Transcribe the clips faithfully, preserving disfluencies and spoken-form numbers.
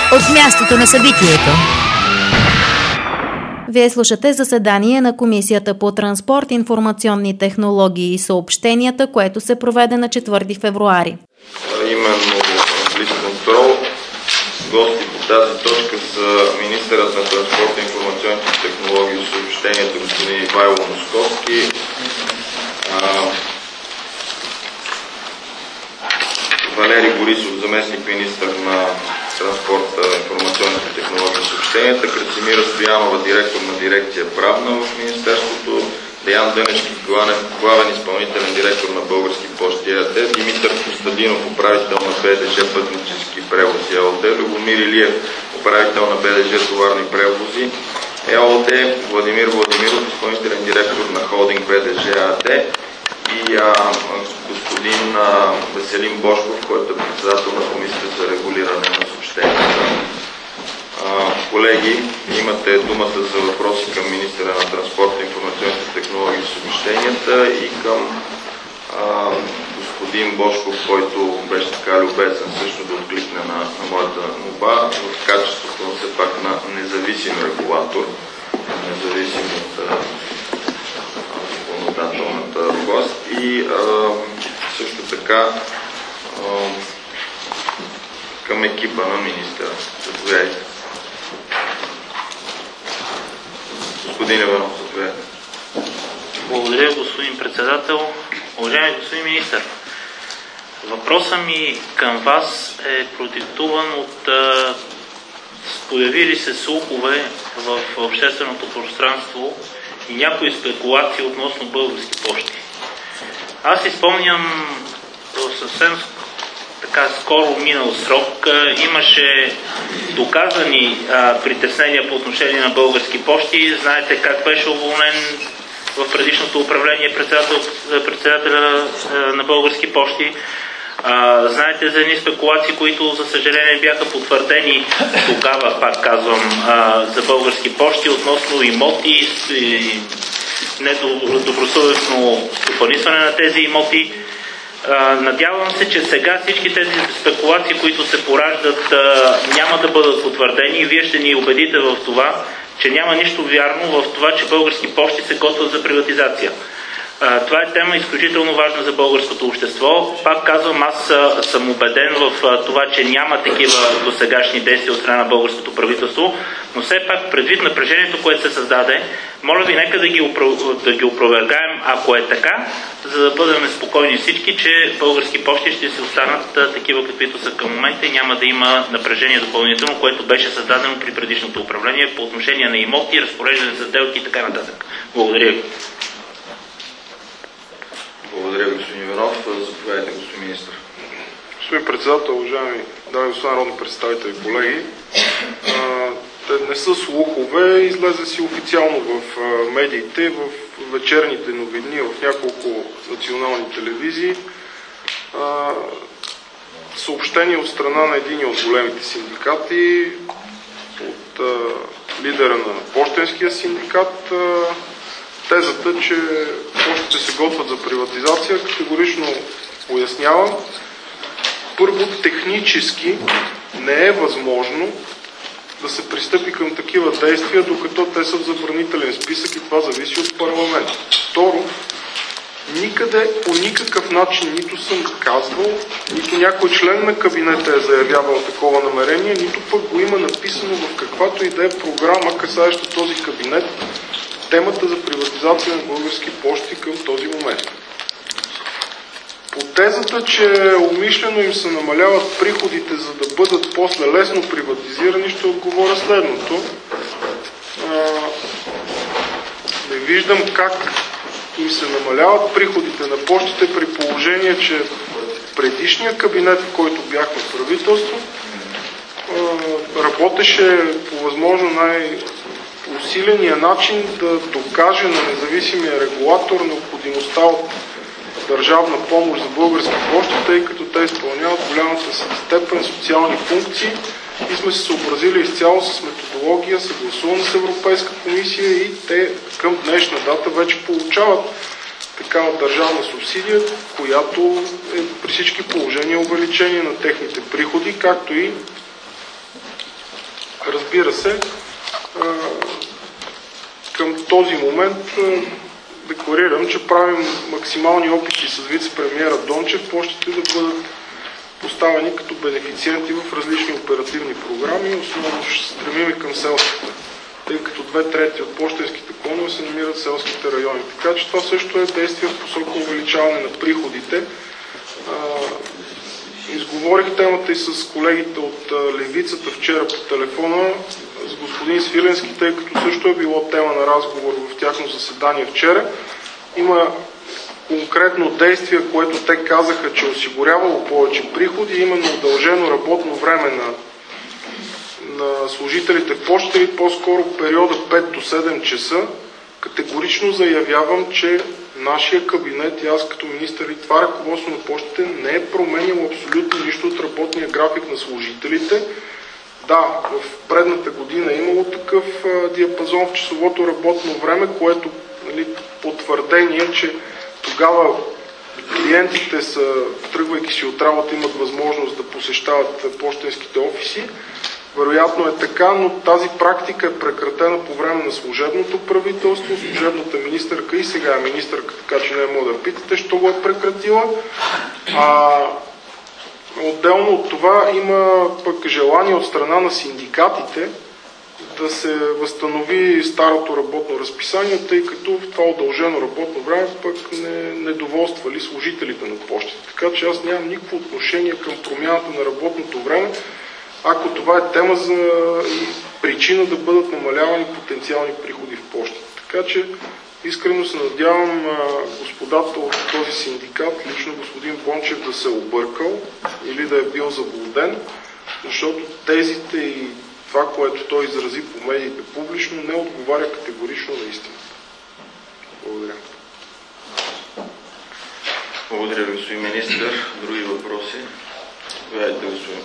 от мястото на събитието. Вие слушате заседание на Комисията по транспорт, информационни технологии и съобщенията, което се проведе на четвърти февруари. Именно близ контрол. Гости по тази точка са министърът на транспорта, информационните технологии и съобщенията господин Ивайло Московски, Валери Борисов, заместник министър на транспорта, информационните технологии и съобщенията, Красимира Стоянова, директор на дирекция правна в Министерството, Деян Дънешки, главен изпълнителен директор на Български пощи ЕАД, Димитър Костадинов, управител на БДЖ Пътнически превози ЕООД, Любомир Илиев, управител на БДЖ Товарни превози ЕООД, Владимир Владимиров, изпълнителен директор на Холдинг БДЖ АД и а, господин а, Веселин Бошков, който е председател на Комисията за регулиране на съобщенията. Колеги, имате думата за въпроси към министъра на транспорта, информационните технологии и съобщенията и към а, господин Бошков, който беше така любезен също да откликне на, на моята молба в качеството на все пак на независим регулатор, независим от законодателната власт и а, също така а, към екипа на министъра. Заповядайте. Господин Иванов, заповядайте. Благодаря, господин председател. Уважаеми господин министър, въпросът ми към вас е продиктуван от а, появили се слухове в общественото пространство и някои спекулации относно Български пощи. Аз изпомням съвсем така скоро минал срок, имаше доказани а, притеснения по отношение на Български пощи. Знаете как беше уволнен в предишното управление председател, председателя а, на Български пощи. А, знаете за едни спекулации, които за съжаление бяха потвърдени тогава, пак казвам, а, за Български пощи относно имоти и недобросъвестно стопанисване на тези имоти. Надявам се, че сега всички тези спекулации, които се пораждат, няма да бъдат потвърдени и вие ще ни убедите в това, че няма нищо вярно в това, че Български пощи се готвят за приватизация. Това е тема изключително важна за българското общество. Пак казвам, аз съм убеден в това, че няма такива досегашни действия от страна на българското правителство, но все пак предвид напрежението, което се създаде, моля ви, нека да ги, да ги опровергаем, ако е така, за да бъдем спокойни всички, че Български пощи ще се останат такива, каквито са към момента и няма да има напрежение допълнително, което беше създадено при предишното управление по отношение на имоти, разпореждане за сделки и така нататък. Благодаря ви. Благодаря, господин Иванов. Заповядайте, господин министър. Господин председател, уважаеми дами и господа народни представители, колеги, те не са слухове, излезе си официално в медиите, в вечерните новини, в няколко национални телевизии. Съобщение от страна на един от големите синдикати, от лидера на пощенския синдикат, тезата, че пощите се готвят за приватизация, категорично пояснявам. Първо, технически не е възможно да се пристъпи към такива действия, докато те са в забранителен списък и това зависи от парламента. Второ, никъде по никакъв начин нито съм казвал, нито някой член на кабинета е заявявал такова намерение, нито пък го има написано в каквато и да е програма, касаеща този кабинет, темата за приватизация на Български пощи към този момент. По тезата, че умишлено им се намаляват приходите, за да бъдат после лесно приватизирани, ще отговоря следното. А, не виждам как им се намаляват приходите на пощите при положение, че предишния кабинет, в който бяхме в правителство, а, работеше по възможно най- усиления начин да докаже на независимия регулатор необходимостта от държавна помощ за Български пощи, тъй като те изпълняват голямата степен социални функции и сме се съобразили изцяло с методология, съгласувана с Европейска комисия и те към днешна дата вече получават такава държавна субсидия, която е при всички положения увеличение на техните приходи, както и Разбира се, към този момент декларирам, че правим максимални опити с вице-премиера Дончев пощите да бъдат поставени като бенефициенти в различни оперативни програми. Основно ще се стремим и към селските, тъй като две трети от пощенските клонове се намират в селските райони. Така че това също е действие в посока увеличаване на приходите. Изговорих темата и с колегите от Левицата вчера по телефона, с господин Свиленски, тъй като също е било тема на разговор в тяхно заседание вчера. Има конкретно действие, което те казаха, че осигурявало повече приходи, именно удължено работно време на, на служителите в пощите и по-скоро периода пет до седем часа. Категорично заявявам, че нашия кабинет и аз като министър и това ръководство на пощите не е променило абсолютно нищо от работния график на служителите. Да, в предната година е имало такъв а, диапазон в часовото работно време, което, нали, потвърдение, че тогава клиентите са, тръгвайки си от работа, имат възможност да посещават пощенските офиси. Вероятно е така, но тази практика е прекратена по време на служебното правителство. Служебната министърка и сега е министърка, така че не е мога да питате, що го е прекратила. А, отделно от това има пък желание от страна на синдикатите да се възстанови старото работно разписание, тъй като в това удължено работно време пък не недоволствали служителите на пощите. Така че аз нямам никакво отношение към промяната на работното време, ако това е тема за и причина да бъдат намалявани потенциални приходи в пощите. Така че искрено се надявам господата от този синдикат, лично господин Бончев, да се е объркал или да е бил заблуден, защото тезите и това, което той изрази по медиите публично, не отговаря категорично на истината. Благодаря. Благодаря ви, господин министър. Други въпроси? Заповядайте, господин.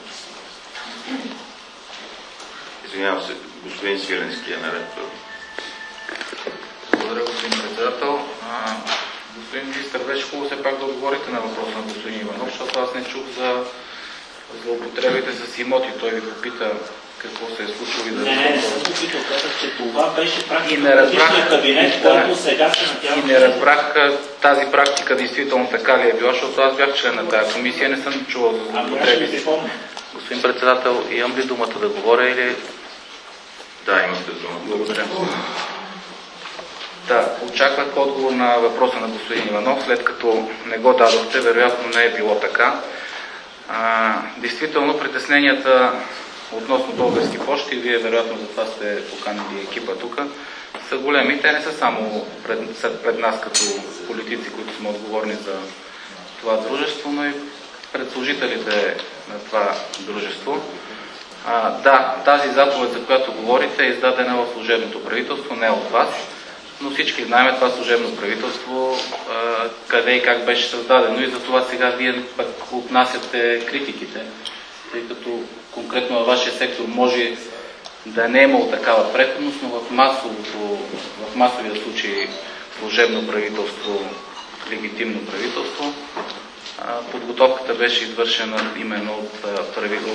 Извинявам се, господин Свиленски е наред. Благодаря, господин председател. А, господин министър, беше хубаво все пак да отговорите на въпроса на господин Иванов, защото аз не чух за злоупотребите с имоти. Той ви попита какво се е случило и да... Не, не, не съм попитал, казах, че това беше практика на предишния кабинет, да, който сега се надявам... И не разбрах тази практика действително така ли е била, защото аз бях член на тази комисия, не съм чувал за злоупотреби. Господин председател, имам ли думата да говоря или... Да, имате дума. Благодаря. Да, очаквах отговор на въпроса на господин Иванов, след като не го дадохте, вероятно не е било така. А, действително, притесненията относно Български пощи, вие вероятно за това сте поканили екипа тук, са големи. Те не са само пред, са пред нас като политици, които сме отговорни за това дружество, но и пред служителите на това дружество. А, да, тази заповед, за която говорите, е издадена в служебното правителство, не от вас, но всички знаем това служебно правителство, а, къде и как беше създадено, и за това сега вие пък отнасяте критиките, тъй като конкретно във вашия сектор може да не е имало такава преходност, но в, масовото, в масовия случай служебно правителство, легитимно правителство, подготовката беше извършена именно от, от,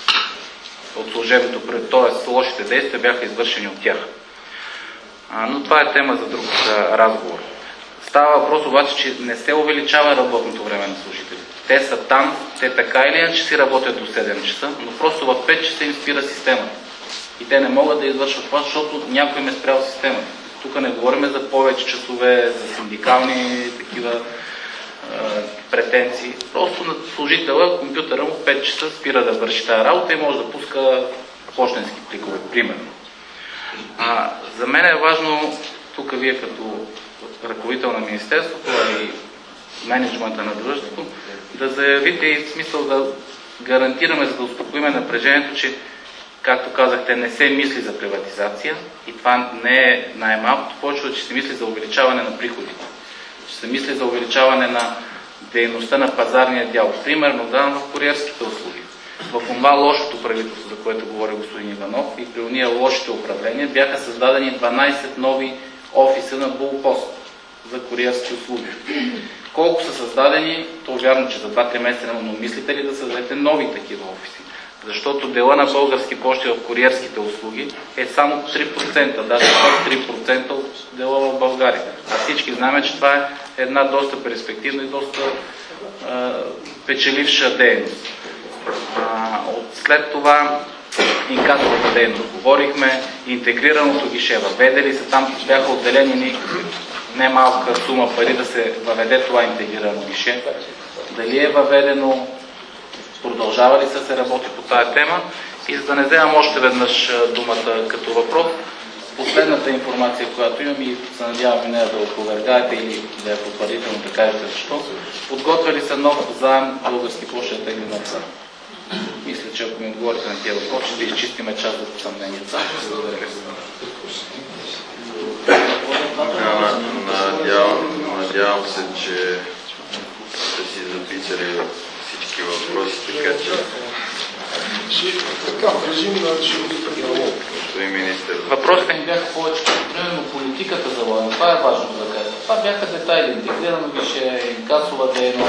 от служебното правителство, т.е. лошите действия бяха извършени от тях. А, но това е тема за друг а, разговор. Става въпрос обаче, че не се увеличава работното време на служителите. Те са там, те така или иначе си работят до седем часа, но просто в пет часа им спира системата. И те не могат да извършват това, защото някой им е спрял системата. Тук не говорим за повече часове, за синдикални такива е, претенции. Просто на служителя компютъра му пет часа спира да върши тази работа и може да пуска пощенски пликове, примерно. А, за мен е важно, тук вие като ръководител на Министерството и менеджмента на дружеството, да заявите и смисъл да гарантираме, за да успокоиме напрежението, че, както казахте, не се мисли за приватизация и това не е най-малкото, повече, че се мисли за увеличаване на приходите. Че се мисли за увеличаване на дейността на пазарния дял. Примерно, да, в куриерските услуги. В това лошото правителство, за което говори господин Иванов, и при уния лошите управления бяха създадени дванайсет нови офиса на Булпост за куриерски услуги. Колко са създадени, то вярно, че за два-три месеца, но мислите ли да създадете нови такива офиси? Защото дела на Български пощи в куриерските услуги е само три процента, даже три процента от дела в България. А всички знаем, че това е една доста перспективна и доста а, печеливша дейност. А, от след това инкасовата дейност говорихме, интегрираното гише, въведе ли се там, бяха отделени немалка сума пари да се въведе това интегрирано гише. Дали е въведено, продължава ли се да се работи по тая тема? И за да не вземам още веднъж думата като въпрос, последната информация, която имам и се надявам и нея да опровергаете или да я потвърдително да кажете защо, подготвили се нов заем Български пощи да тегли нов заем. Мисля, че ако ми отговорите на тези въпроси, ще изчистиме част от съмненията. Благодаря. Надявам, надявам се, че сте си записали всички въпроси, така че... Така, режим на диалог. Господин министър. Въпросите ми бяха повече, примерно политиката за военно. Това е важно да кажа. Това бяха детайли. Интегрирано гише, инкасова дейност.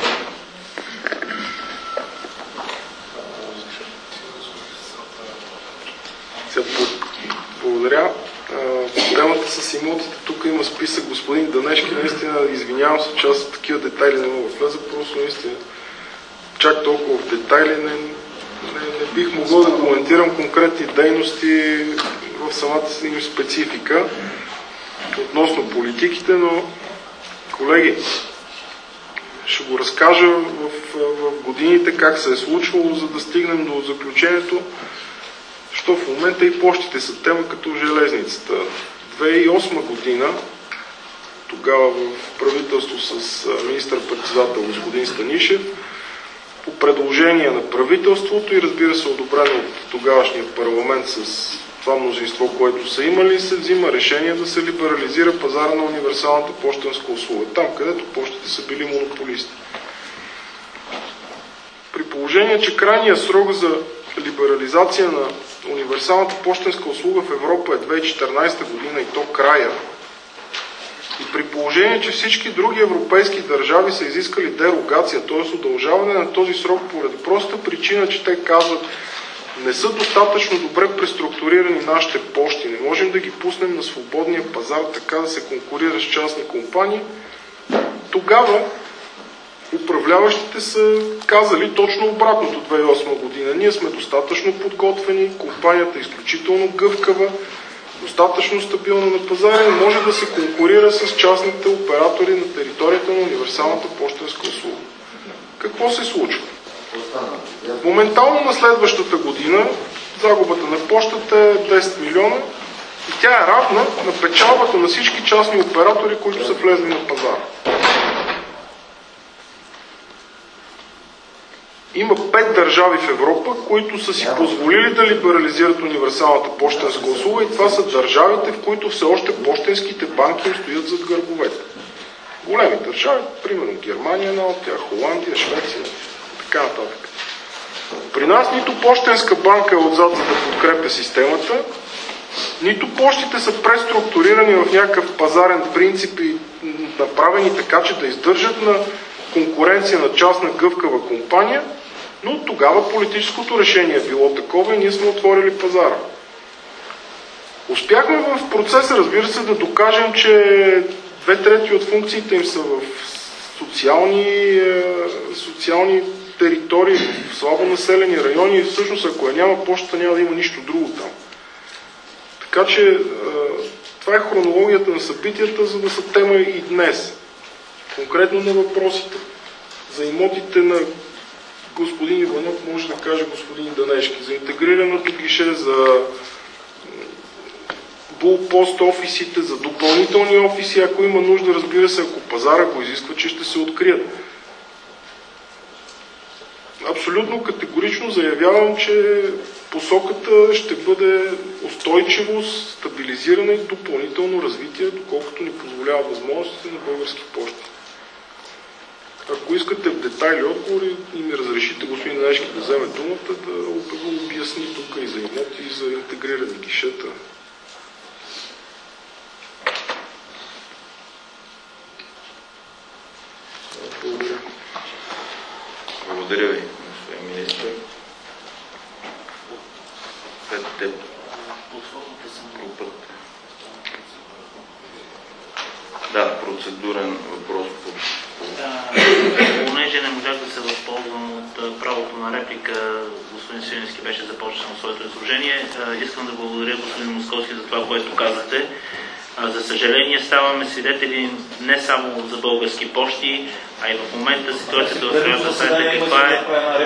Благодаря. Темата с имотите, тук има списък. Господин Данешки, наистина, извинявам се, че аз в такива детайли не мога да влеза, просто наистина чак толкова в детайли не, не, не бих могъл да коментирам конкретни дейности в самата им специфика относно политиките, но колеги, ще го разкажа в, в годините как се е случвало, за да стигнем до заключението, що в момента и пощите са тема като железницата. две хиляди и осма година, тогава в правителство с министър-председател господин Станишев, по предложение на правителството и разбира се одобрено от тогавашния парламент с това мнозинство, което са имали, се взима решение да се либерализира пазара на универсалната пощенска услуга, там където пощите са били монополисти. При положение, че крайният срок за либерализация на универсалната пощенска услуга в Европа е две хиляди и четиринадесета година и то края, и при положение, че всички други европейски държави са изискали дерогация, т.е. удължаване на този срок поради проста причина, че те казват, не са достатъчно добре преструктурирани нашите пощи, не можем да ги пуснем на свободния пазар, така да се конкурира с частни компании, тогава управляващите са казали точно обратното две хиляди и осма година. Ние сме достатъчно подготвени, компанията е изключително гъвкава, достатъчно стабилна на пазара и може да се конкурира с частните оператори на територията на универсалната пощенска услуга. Какво се случва? Моментално на следващата година загубата на пощата е десет милиона и тя е равна на печалбата на всички частни оператори, които са влезли на пазара. Има пет държави в Европа, които са си позволили да либерализират универсалната пощенска услуга и това са държавите, в които все още пощенските банки им стоят зад гърбовете. Големи държави, примерно Германия, Алтия, Холандия, Швеция, така нататък. При нас нито пощенска банка е отзад, за да подкрепя системата, нито пощите са преструктурирани в някакъв пазарен принцип и направени така, че да издържат на конкуренция на частна гъвкава компания, но тогава политическото решение е било такова и ние сме отворили пазара. Успяхме в процеса, разбира се, да докажем, че две трети от функциите им са в социални, социални територии, в слабо населени райони и всъщност ако я няма пощата, няма да има нищо друго там. Така че това е хронологията на събитията, за да са тема и днес. Конкретно на въпросите за имотите на господин Иванов, може да каже господин Данешки, за интегрираното гише, за булпост офисите, за допълнителни офиси, ако има нужда, разбира се, ако пазара го изисква, че ще се открият. Абсолютно категорично заявявам, че посоката ще бъде устойчивост, стабилизиране и допълнително развитие, доколкото ни позволява възможностите на Български пощи. Ако искате в детайли отговори и ми разрешите господин Данешки да вземе думата, да обясни тук и за имоти, и за интегрирани гишета. Благодаря. Благодаря ви, господин министър. петте Да, процедурен въпрос. Понеже не можах да се възползвам от правото на реплика, господин Свиленски беше започнал своето изложение. Искам да благодаря господин Московски за това, което казахте. За съжаление ставаме свидетели не само за Български пощи, а и в момента ситуацията в страната знаете каква е.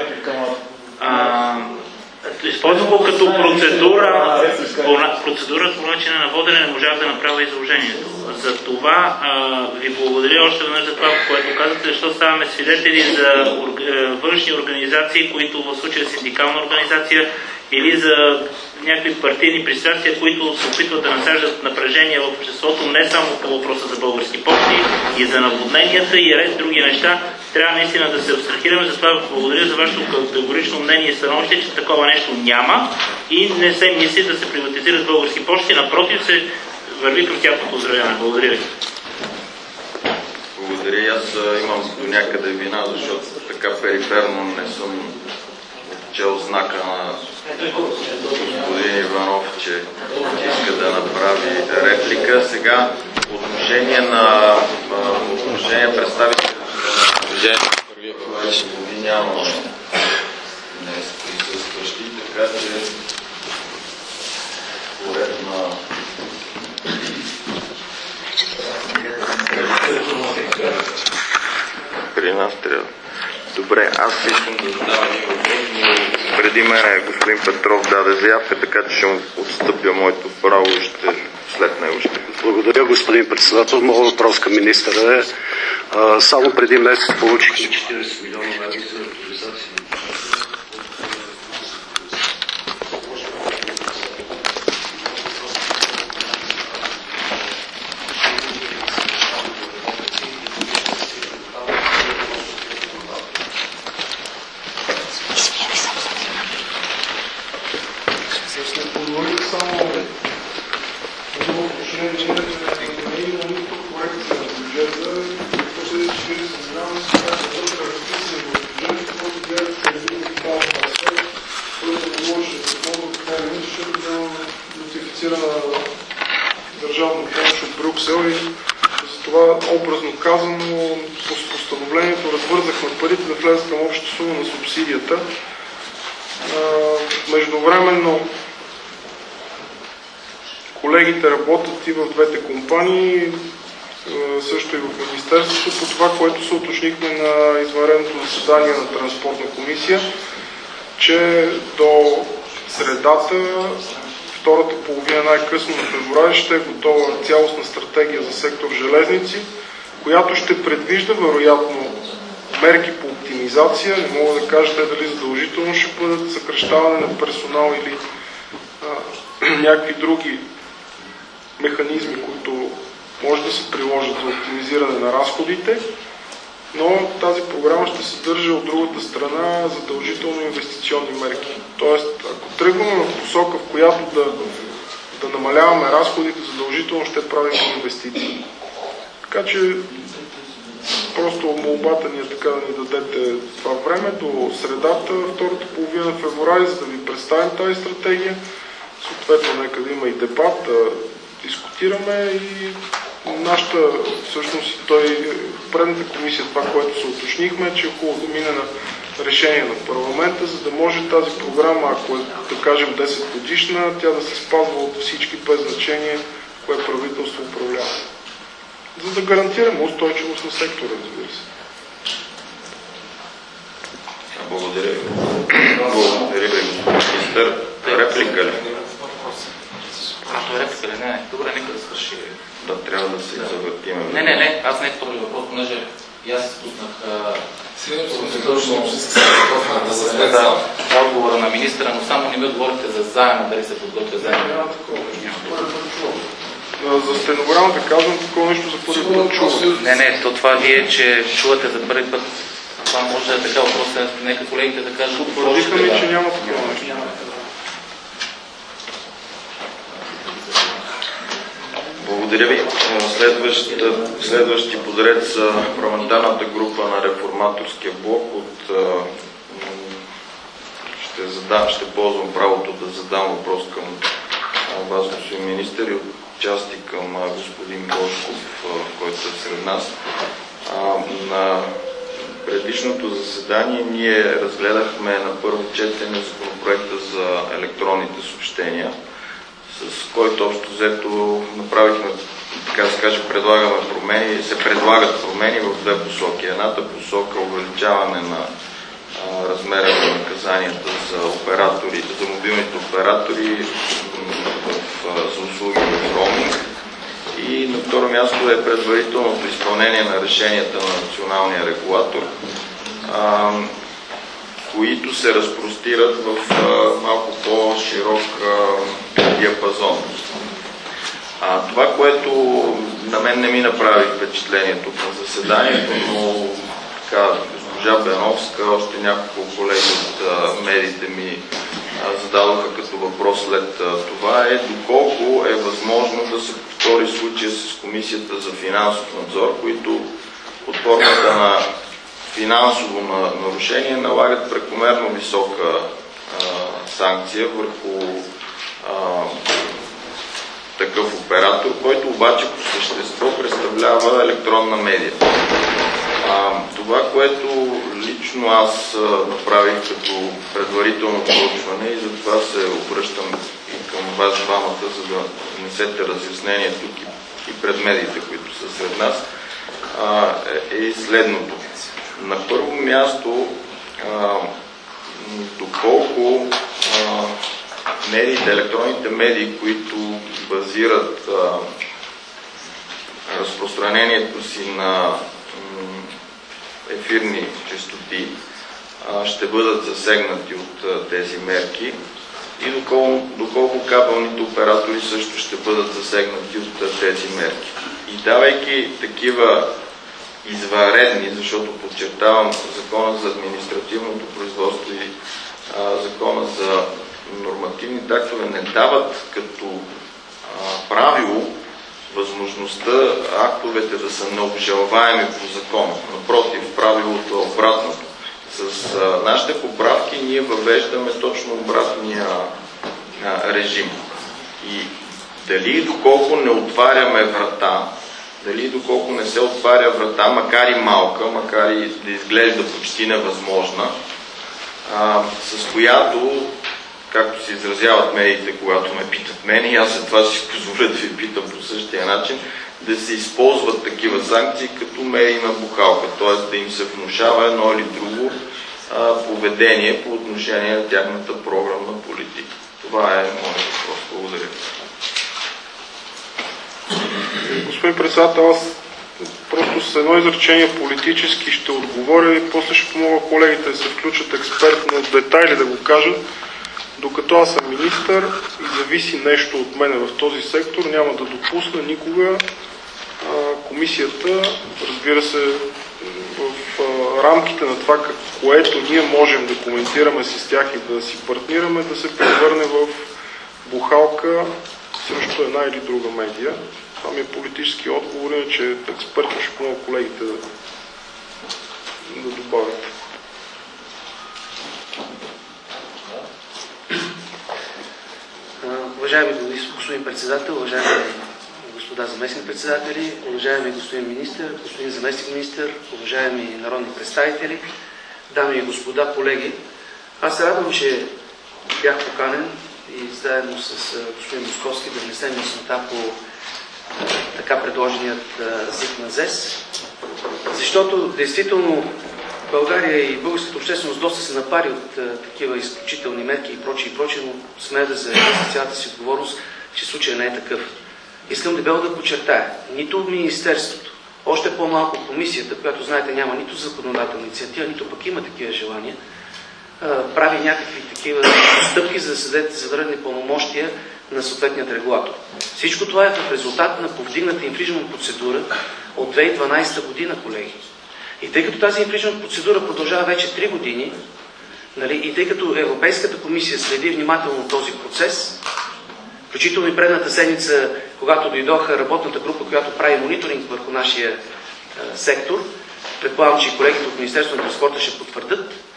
А, използвам го като процедура, процедура по начина на водене, не можах да направя изложението. За това а, ви благодаря още веднъж за това, което казахте, защото ставаме свидетели за външни организации, които в случая синдикална организация или за някакви партийни пристрастия, които се опитват да насаждат напрежение в обществото, не само по въпроса за Български пощи, и за наводненията и ред други неща. Трябва наистина да се абстрахираме, затова благодаря за вашето категорично мнение и становище, че такова нещо няма и не се мисли да се приватизират Български пощи, напротив се върви към тяхното оздравяване. Благодаря ви. Благодаря и аз имам до някъде вина, защото така периферно не съм чел знака на господин Иванов, че иска да направи реплика. Сега отношение на отношение представители на движението Първия български води няма днес присъстващи, така че поред на при нас трябва. Добре, аз искам да задавам един въпрос, но преди мен господин Петров даде заявка, така че ще му отстъпя моето право и ще, след него ще. Благодаря, господин председател. Моят въпрос към министъра е, а, само преди месец получихме четиридесет милиона лева за актуализация. държавна помощ от Брюксел и затова образно казано с постановлението развързахме парите да влезат към общата сума на субсидията. Междувременно колегите работят и в двете компании, също и в Министерството, по това, което се уточнихме на извънредното заседание на Транспортна комисия, че до средата, втората половина най-късно на февруари, ще е готова цялостна стратегия за сектор железници, която ще предвижда вероятно мерки по оптимизация. Не мога да кажа дали задължително ще бъдат съкращаване на персонал или а, някакви други механизми, които може да се приложат за оптимизиране на разходите, но тази програма ще съдържа от другата страна задължително инвестиционни мерки. Тоест, ако тръгваме в посока, в която да, да намаляваме разходите, задължително ще правим инвестиции. Така че просто молбата ни е така да ни дадете това време до средата, втората половина на февруари, за да ви представим тази стратегия. Съответно, нека да има и дебат, да дискутираме и нашата, всъщност, той, в предната комисия, това, което се уточнихме, че е хубаво да мине на решение на парламента, за да може тази програма, ако е, да кажем, десет годишна, тя да се спазва от всички без значение, кое правителство управлява. За да гарантираме устойчивост на сектора, разбира се. Благодаря ви. Благодаря ви, министър. Реплика ли? А, реплика ли? Не, добре, нека да свърши. Да, трябва да се завъртиме. Не, не, не, аз не е втори въпрос, понеже и аз изпуснах да, отговора на министъра, но само не ми отговорите за заема, дали се подготвя заема. За стенограмата казвам такова нещо за първи път чувам. Не, не, то това вие, че чувате за първи път, това може да е така въпрос, нека колегите да кажат. Потвърдиха ми, че няма такова нещо. Благодаря ви. Следващ, следващи подред са парламентарната група на Реформаторския блок от... Ще ще, задам, ще ползвам правото да задам въпрос към вас, господин министър, и отчасти към господин Божков, който е сред нас. На предишното заседание ние разгледахме на първо четене законопроекта за електронните съобщения, с който общо взето направихме, така да се каже, предлагаме промени, се предлагат промени в две посоки. Едната посока – увеличаване на а, размера на наказанията за операторите, за мобилните оператори в, в, за услуги в роуминг. И на второ място е предварителното изпълнение на решенията на националния регулатор, а, които се разпростират в а, малко по-широк диапазон. А, това, което на мен не ми направи впечатление тук на заседанието, но така, госпожа Беновска, още няколко колеги от а, медиите ми а, зададоха като въпрос след а, това, е доколко е възможно да се повтори случая с Комисията за финансов надзор, които под формата на финансово нарушение налагат прекомерно висока а, санкция върху а, такъв оператор, който обаче по същество представлява електронна медия. А, това, което лично аз а, направих като предварително проучване, и затова се обръщам и към вас двамата, за да внесете разяснение тук и, и пред медиите, които са сред нас, а, е, е следното. На първо място, а, доколко а, медиите, електронните медии, които базират а, разпространението си на ефирни честоти, а, ще бъдат засегнати от а, тези мерки, и доколко, доколко кабелните оператори също ще бъдат засегнати от а, тези мерки. И давайки такива извънредни, защото подчертавам, Закона за административното производство и а, Закона за нормативни тактове не дават като а, правило възможността актовете да са необжалваеми по закона. Напротив, правилото е обратното. С а, нашите поправки ние въвеждаме точно обратния а, режим. И дали доколко не отваряме врата, дали доколко не се отваря врата, макар и малка, макар и да изглежда почти невъзможна, а, с която, както се изразяват медиите, когато ме питат мен, и аз след това си позволя да ви питам по същия начин, да се използват такива санкции като медийна бухалка, т.е. да им се внушава едно или друго а, поведение по отношение на тяхната програмна политика. Това е моят въпрос. Благодаря. Господин председател, аз просто с едно изречение политически ще отговоря и после ще помогна колегите да се включат експертно в детайли да го кажат. Докато аз съм министър и зависи нещо от мене в този сектор, няма да допусна никога а, комисията, разбира се, в а, рамките на това, което ние можем да коментираме с тях и да си партнираме, да се превърне в бухалка срещу една или друга медия. Това ми е политически отговор, иначе експертно ще помогна колегите да, да добавят. Уважаеми господин председател, уважаеми господа заместни председатели, уважаеми господин министър, господин заместник министър, уважаеми народни представители, дами и господа колеги, аз се радвам, че бях поканен и заедно с господин Московски да внесем яснота по така предложеният ЗИД на ЗЕС, защото действително България и българската общественост доста се напари от а, такива изключителни мерки и прочие и прочие, но сме да заявя с цялата си отговорност, че случай не е такъв. Искам дебело да подчертая, нито Министерството, още по-малко комисията, която знаете няма нито законодателна инициатива, нито пък има такива желания, а, прави някакви такива стъпки, за да се дадете завърнени пълномощия на съответният регулатор. Всичко това е в резултат на повдигната инфриджмент процедура от две хиляди и дванадесета година, колеги. И тъй като тази инфриджмент процедура продължава вече три години, нали, и тъй като Европейската комисия следи внимателно този процес, включително и предната седмица, когато дойдоха работната група, която прави мониторинг върху нашия е, сектор, предполагам, че и колегите от Министерството на транспорта ще потвърдят,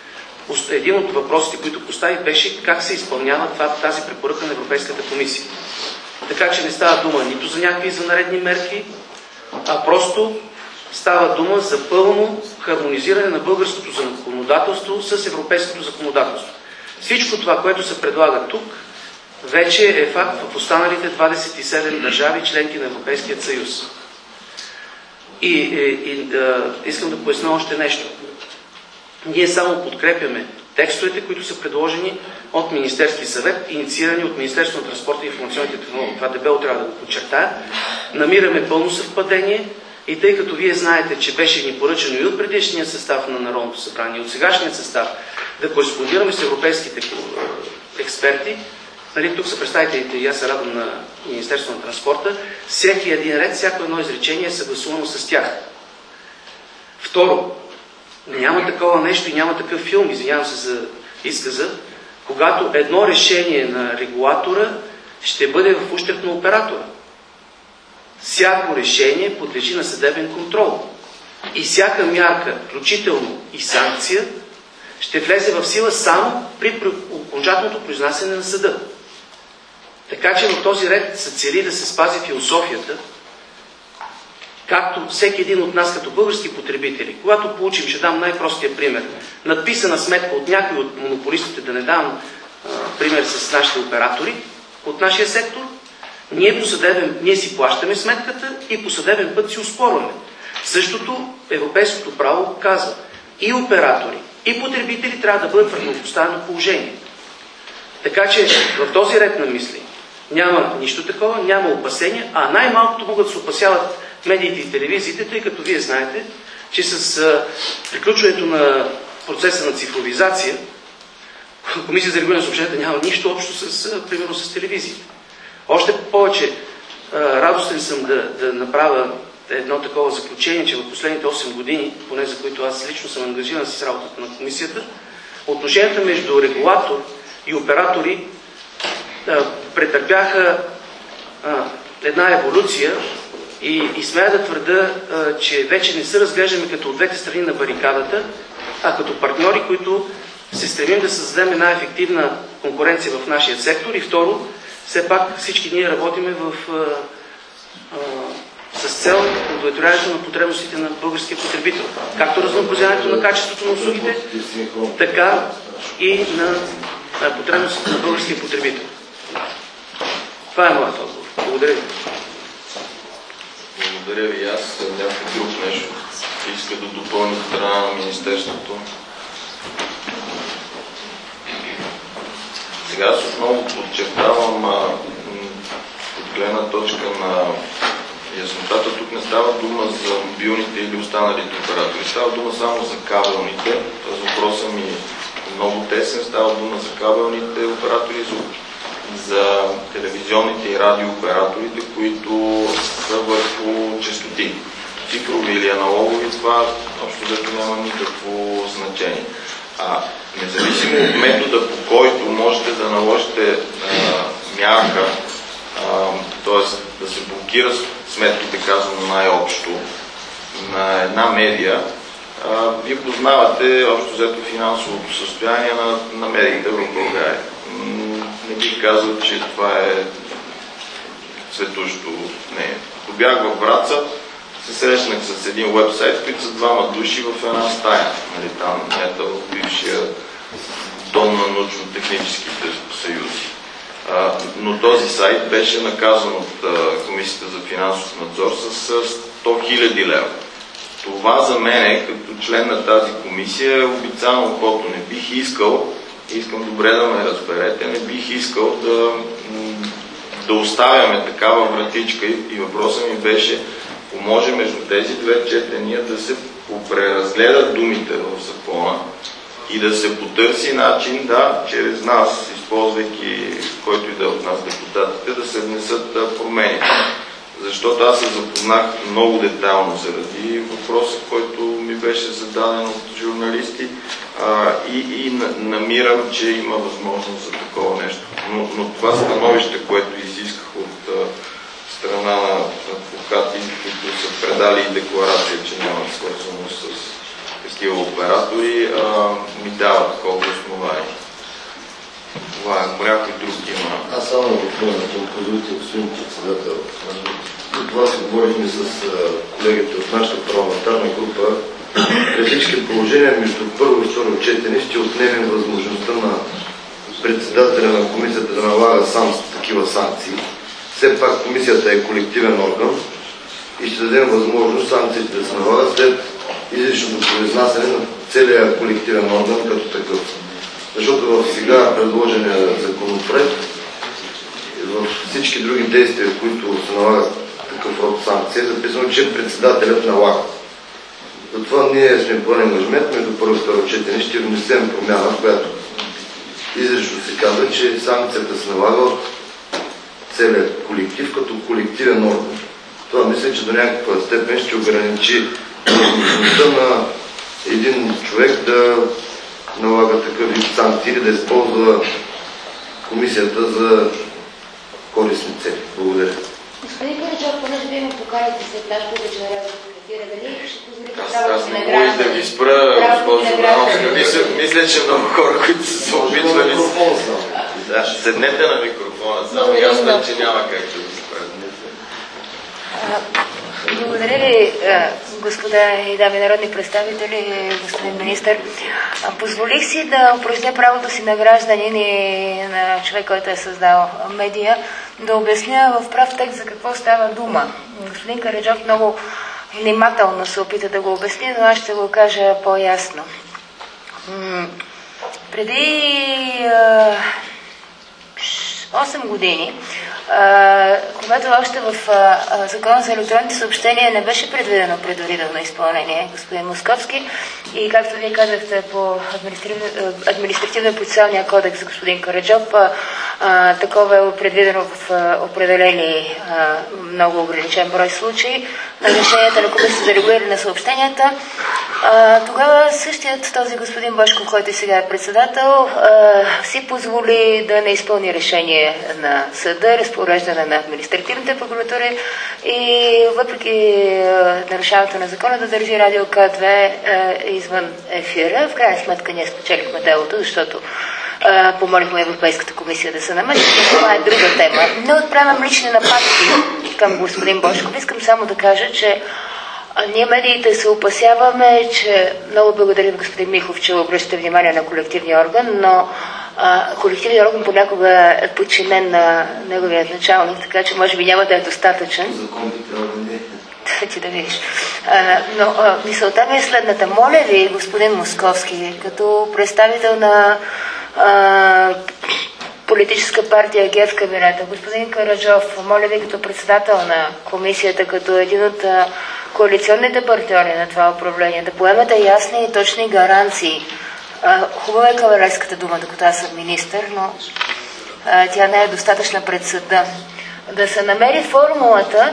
един от въпросите, които постави, беше как се изпълнява това, тази препоръка на Европейската комисия. Така че не става дума нито за някакви извънредни мерки, а просто става дума за пълно хармонизиране на българското законодателство с европейското законодателство. Всичко това, което се предлага тук, вече е факт в останалите двадесет и седем държави, членки на Европейския съюз. И, и, и да, искам да поясня още нещо. Ние само подкрепяме текстовете, които са предложени от Министерски съвет, инициирани от Министерството на транспорта и информационните технологии. Това дебело трябва да го подчертая. Намираме пълно съвпадение и тъй като вие знаете, че беше ни поръчано и от предишния състав на Народното събрание, и от сегашния състав, да кореспондираме с европейските експерти, нали, тук са представителите и аз се радвам на Министерството на транспорта, всеки един ред, всяко едно изречение е съгласувано с тях. Второ, няма такова нещо и няма такъв филм, извинявам се за изказа, когато едно решение на регулатора ще бъде в ущърб на оператора. Всяко решение подлежи на съдебен контрол. И всяка мярка, включително и санкция, ще влезе в сила само при окончателното произнасяне на съда. Така че в този ред се цели да се спази философията, както всеки един от нас като български потребители, когато получим, ще дам най-простия пример, надписана сметка от някой от монополистите, да не дам а, пример с нашите оператори, от нашия сектор, ние, по съдебен, ние си плащаме сметката и по съдебен път си оспорваме. Същото европейското право казва, и оператори, и потребители трябва да бъдат в равнопоставено положение. Така че в този ред на мисли няма нищо такова, няма опасения, а най-малкото могат да се опасяват медиите и телевизиите, тъй като вие знаете, че с а, приключването на процеса на цифровизация, Комисия за регулиране на съобщенията няма нищо общо с, а, примерно, с телевизиите. Още повече а, радостен съм да, да направя едно такова заключение, че в последните осем години, поне за които аз лично съм ангажиран с работата на комисията, отношенията между регулатор и оператори а, претърпяха а, една еволюция и, и смея да твърда, а, че вече не се разглеждаме като от двете страни на барикадата, а като партньори, които се стремим да създадем една ефективна конкуренция в нашия сектор и второ, все пак всички ние работиме в, а, а, с цел удовлетворяването на потребностите на българския потребител. Както разнообразяването на качеството на услугите, така и на, на потребностите на българския потребител. Това е моят отговор. Благодаря ви. Благодаря ви. Аз някакъв друг нещо иска да допълня от страна на Министерството. Сега аз отново подчертавам а, от гледна точка на яснотата. Тук не става дума за мобилните или останалите оператори. Става дума само за кабелните. Този въпросът ми е много тесен. Става дума за кабелните оператори, за, за телевизионните и радиооператорите, които са върху честоти. Цифрови или аналогови, това общо взето няма никакво значение. А, независимо от метода, по който можете да наложите а, мярка, т.е. да се блокира сметките, казано най-общо, на една медия, а, вие познавате общо взето финансовото състояние на, на медиите в България. Не бих казал, че това е светущо. Не. Бях във Враца, се срещнах с един уебсайт, които са двама души в една стая. Нали, там ето в бившия дом на научно-техническите съюзи. А, но този сайт беше наказан от а, Комисията за финансов надзор с сто хиляди лева. Това за мен, като член на тази комисия, е обицано, който не бих искал, искам добре да ме разберете, не бих искал да, да оставяме такава вратичка и въпросът ми беше, може между тези две четения да се преразгледат думите в закона и да се потърси начин, да, чрез нас, използвайки който и да е от нас депутатите, да се внесат промени. Защото аз се запознах много детайлно заради въпроса, който ми беше зададен от журналисти а, и, и намирам, че има възможност за такова нещо. Но, но това становище, което изисках от а, страна на адвокати, които са предали и декларация, че нямат свързано с такива оператори, а, ми дава такова ако позволите, господин председател. За това си говорихме с колегите от нашата парламентарна група. При всички положения между първо и второ четене ще отнемем възможността на председателя на комисията да налага сам с такива санкции. Все пак комисията е колективен орган и ще дадем възможност санкциите да се налагат след изричното произнасяне на целия колективен орган като такъв. Защото в сега предложения законопроект, в всички други действия, които се налагат такъв род санкция, е записано, че председателят налага. Затова ние сме поели ангажимент, между първо и второ четене ще внесем промяна, в която изрично се казва, че санкцията се налага от целият колектив като колективен орган. Това мисля, че до някаква степен ще ограничи възможността на един човек да налага такъв вид санкции или да използва комисията за корисни цели. Благодаря. Господин Караджов, понеже вие ме покарате след нашото вечера да фотографира, дали ще позволите Аз, право аз си не награждане? боюсь да ви спра, госпожо Бановска. Мисля, мисля, че много хора, които са се опитвали... Да, седнете на микрофона само. Ясно е, че няма как да ви спра. Благодаря ви, господа и дами народни представители, господин министър. Позволих си да упражня правото си на гражданин и на човек, който е създал медия, да обясня в прав текст за какво става дума. Господин Караджов много внимателно се опита да го обясни, но аз ще го кажа по-ясно. Преди осем години, когато още в Закона за електронните съобщения не беше предвидено предварително изпълнение, господин Московски, и както вие казахте по административно-процесуалния кодекс за господин Караджов, такова е предвидено в определени много ограничен брой случаи на решенията на Комисията за регулиране на съобщенията. Тогава същият този господин Божков, който сега е председател, си позволи да не изпълни решение на съда, разпореждане на административните прокуратури и въпреки нарушаването на закона да държи радио К две извън ефира. В крайна сметка ние спечелихме делото, защото помолихме Европейската комисия да се намеси. Това е друга тема. Не отправям лични нападки към господин Божков. Искам само да кажа, че ние медиите се опасяваме, че много благодаря господин Михов, че обръщате внимание на колективния орган, но а, колективният орган понякога е подчинен на неговият началник, така че може би няма да е достатъчен. Ти да видиш. А, но а, мисълта ми е следната. Моля ви, господин Московски, като представител на а, политическа партия ГЕРБ в кабинета, господин Караджов, моля ви като председател на комисията, като един от а, коалиционните партньори на това управление, да поемете ясни и точни гаранции. А, хубава е кавалерската дума, докато аз съм министър, но а, тя не е достатъчна пред съда. Да се намери формулата,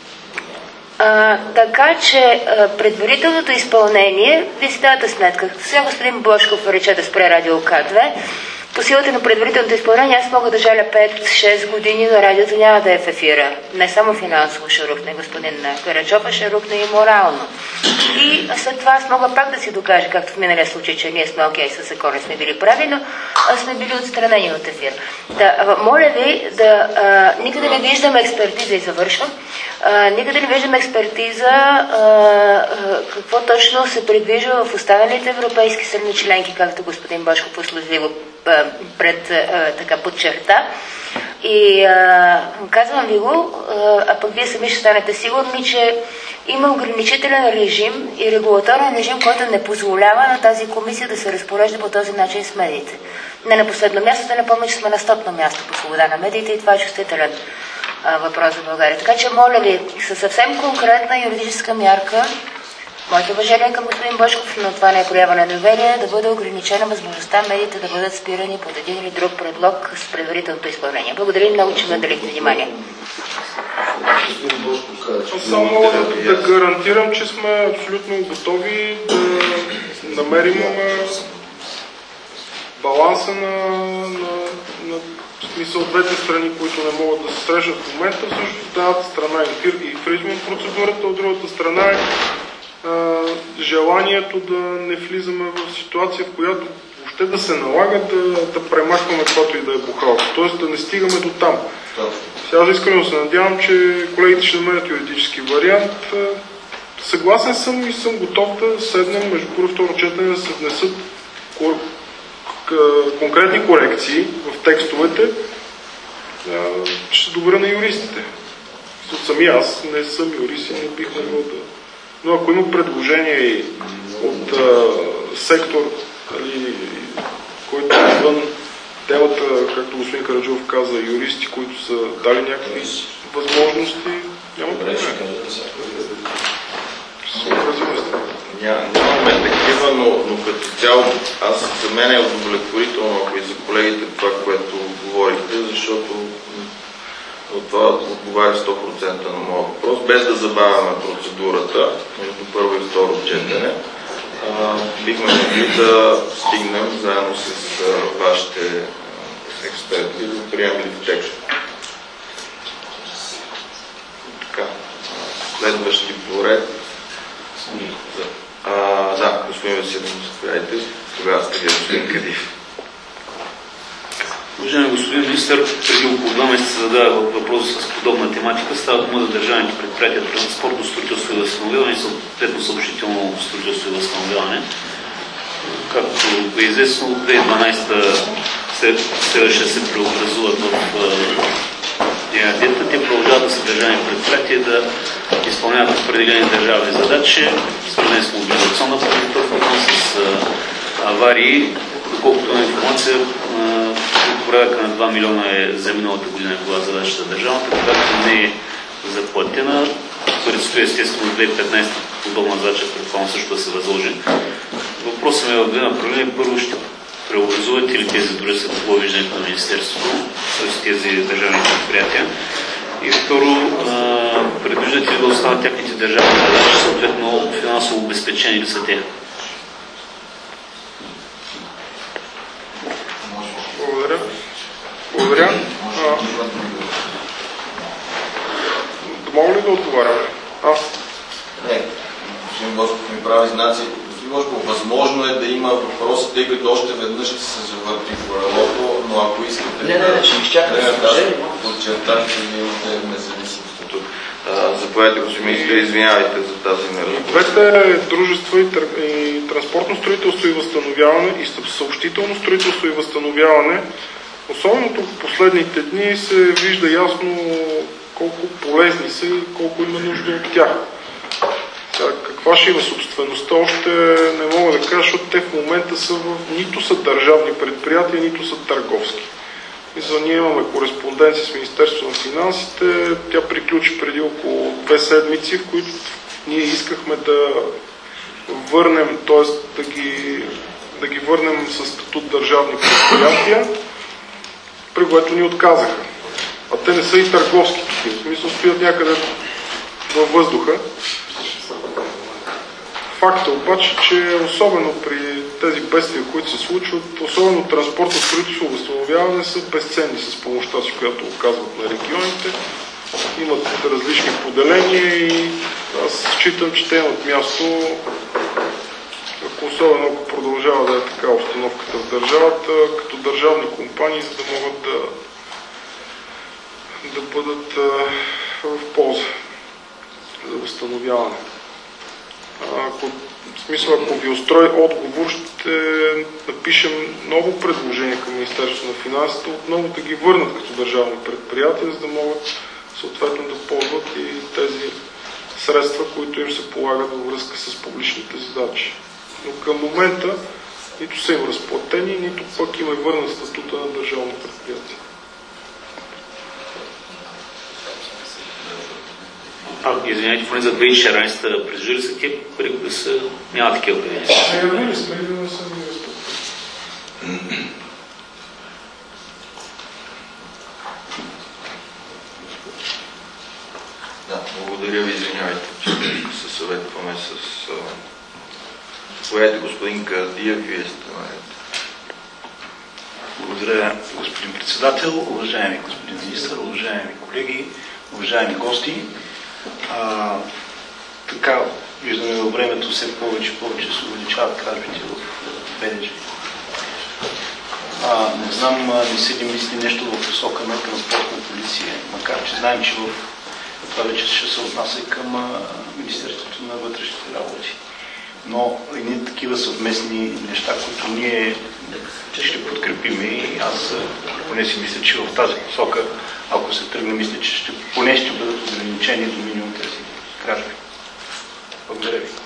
А, така че а, предварителното изпълнение, вие си давате сметка. Сега господин Божков рече да спре радио К две. По силата на предварителното изпълнение аз мога да жаля пет-шест години, но радиото няма да е в ефира. Не само финансово ще рухне господин Караджов, а ще рухне и морално. И след това аз мога пак да си докажа, както в миналия случай, че ние сме окей със закона, сме били прави, но сме били отстранени от ефир. Да, моля ви да а, никъде не виждаме експертиза и завършвам. А, никъде не виждаме експертиза а, а, какво точно се предвижда в останалите европейски страни членки, както господин Божков послужливо пред а, така подчерта. И а, казвам ви го, а, а пък вие сами ще станете сигурни, че има ограничителен режим и регулаторен режим, който не позволява на тази комисия да се разпорежда по този начин с медиите. Не на последно място, да напомня, че сме на стотно място по свобода на медиите и това е чувствителен а, въпрос за България. Така че, моля ви, със съвсем конкретна юридическа мярка, моето уважение към господин Божков, но това не е проява на доверие, да бъде ограничена възможността медиите да бъдат спирани под един или друг предлог с предварителното изпълнение. Благодаря ви много, че ме отделихте внимание. Аз само да гарантирам, че сме абсолютно готови да намерим баланса на, на, на смисъл двете страни, които не могат да се срещат в момента. Всъщност едната страна е инфриджмент процедурата, от другата страна е желанието да не влизаме в ситуация, в която те да се налагат да, да премахваме каквото и да е бухалка. Тоест да не стигаме до там. Сега аз искрено се надявам, че колегите ще намерят юридически вариант. Съгласен съм и съм готов да седнем между първо и второ четене да се внесат конкретни корекции в текстовете. Ще добра на юристите. Сами аз не съм юрист и не бих могъл да... Но ако има предложение от а, сектор, али, който е извън темата, както господин Караджов каза, юристи, които са дали някакви възможности, няма проблем. Нямаме такива, но, но като цяло аз за мен е удовлетворително, ако и за колегите това, което говорихте, защото от това отговаря сто процента на моят въпрос, без да забавяме процедурата между първо и второ четене. Бихме могли да стигнем заедно с а, вашите а, експерти да приемем текст. Така, следващи поред. А, да, господин Василев, заповядайте. Тогава сте вие, господин Кадиев. Уважаеми господин министър, преди около два месеца задава въпрос с подобна тематика. Става дума за държавните предприятия за транспортно строителство и възстановяване и съответно съобщително строителство и възстановяване. Както е известно, от две хиляди и дванадесета следваше да се преобразуват в ЕАД-та. Те продължават да са държавни предприятия да изпълняват определени държавни задачи, свързани с мобилизационна подготовка, с аварии. Доколкото на информация, от порядъка на два милиона е за миналата година била задачата държавната, когато не е заплатена. Предстои естествено две хиляди и петнадесета подобна задача, предполагам също да се възложи. Въпросът ми е в две направления. Първо, ще преобразувате ли тези дружества по виждането на Министерството, т.е. тези държавни предприятия? И второ, предвиждате ли да останат тяхните държавни задачи, съответно финансово обезпечени ли са те? Благодаря. Благодаря. А, мога ли да отговарям? Аз? Не. Господин Господ ми прави знаци. Господин Господ, възможно е да има въпрос, тъй като още веднъж ще се завърти колелото, но ако искате... Не, не, не, ще изчакам. Подчертахте и от независимост. Заповядайте, господин министър, извинявайте за тази неразборка. Двете дружества и, тър... и транспортно строителство и възстановяване и съобщително строителство и възстановяване, особено тук в последните дни се вижда ясно колко полезни са и колко има нужда от тях. Сега, каква ще има собствеността, още не мога да кажа, защото те в момента са в... нито са държавни предприятия, нито са търговски. И за ние имаме кореспонденция с Министерството на финансите. Тя приключи преди около две седмици, в които ние искахме да върнем, т.е. да ги, да ги върнем с статут държавни предприятия, при което ни отказаха. А те не са и търговски такива. В смисъл стоят някъде във въздуха. Факт е обаче, че особено при тези бедствия, които се случват, особено транспортно строителство и възстановяване, са безценни с помощта си, която оказват на регионите. Имат различни поделения и аз считам, че те имат място, ако особено ако продължава да е така обстановката в държавата, като държавни компании, за да могат да, да бъдат в полза за възстановяване. Ако, в смисъл, ако ви устрои отговор, ще напишем ново предложение към Министерството на финансите, отново да ги върнат като държавни предприятия, за да могат съответно да ползват и тези средства, които им се полагат във връзка с публичните задачи. Но към момента нито са им разплатени, нито пък им е върнат статута на държавно предприятие. А, извинявайте, поне за две хиляди и четиринадесета през жили са тия пари, които са... няма такива пари. Явили сме, да не са ми разплатени. Да, благодаря ви, извинявайте, че се съветваме с... Поедете, господин Кадиев, вие сте наред. Благодаря, господин председател, уважаеми господин министър, уважаеми колеги, уважаеми гости. А, така, виждаме във времето все повече и повече се увеличават кражбите в БДЖ. А, не знам, не се ли мисли нещо в посока на транспортна полиция, макар че знаем, че в това вече ще се отнася и към а, Министерството на вътрешните работи. Но едни такива съвместни неща, които ние ще подкрепим и аз поне си мисля, че в тази посока, ако се тръгне, мисля, че ще, поне ще бъдат ограничени до минимум тези кражби. Благодаря ви.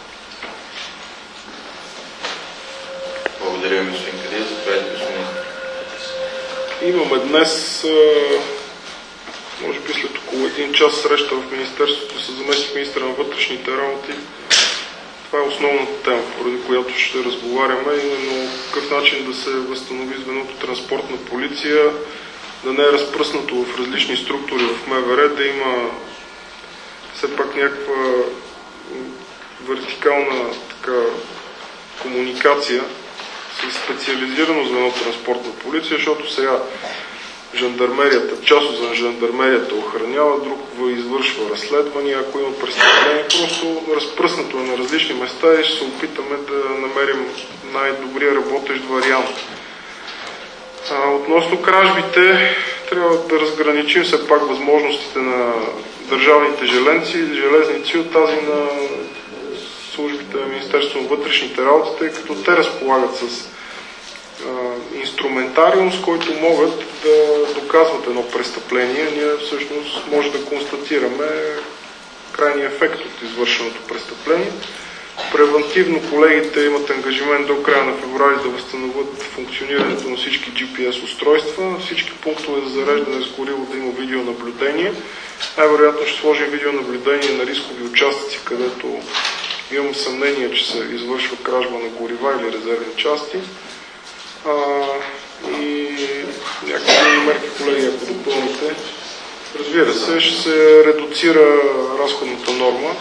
Благодаря ви, господин Кадиев. Заповядайте, господин. Имаме днес, може би след около един час среща в Министерството с заместник министра на вътрешните работи. Това е основната тема, поради която ще разговаряме, именно какъв начин да се възстанови звеното транспортна полиция, да не е разпръснато в различни структури в МВР, да има все пак някаква вертикална така, комуникация с специализирано звено транспортна полиция, защото сега жандармерията, част от жандармерията охранява, друг извършва разследвания, ако има престъпление, просто разпръснато е на различни места и ще се опитаме да намерим най-добрия работещ вариант. А, относно кражбите, трябва да разграничим все пак възможностите на държавните железници, железници от тази на службите на Министерството на вътрешните работи, тъй като те разполагат с инструментариум, с който могат да доказват едно престъпление. Ние всъщност може да констатираме крайния ефект от извършеното престъпление. Превентивно колегите имат ангажимент до края на февруари да възстановят функционирането на всички джи пи ес устройства, на всички пунктове за зареждане с гориво да има видеонаблюдение. Най-вероятно ще сложим видеонаблюдение на рискови участъци, където имам съмнение, че се извършва кражба на горива или резервни части. А, и някакви мерки, колеги, ако допълните. Разбира се, ще се редуцира разходната норма.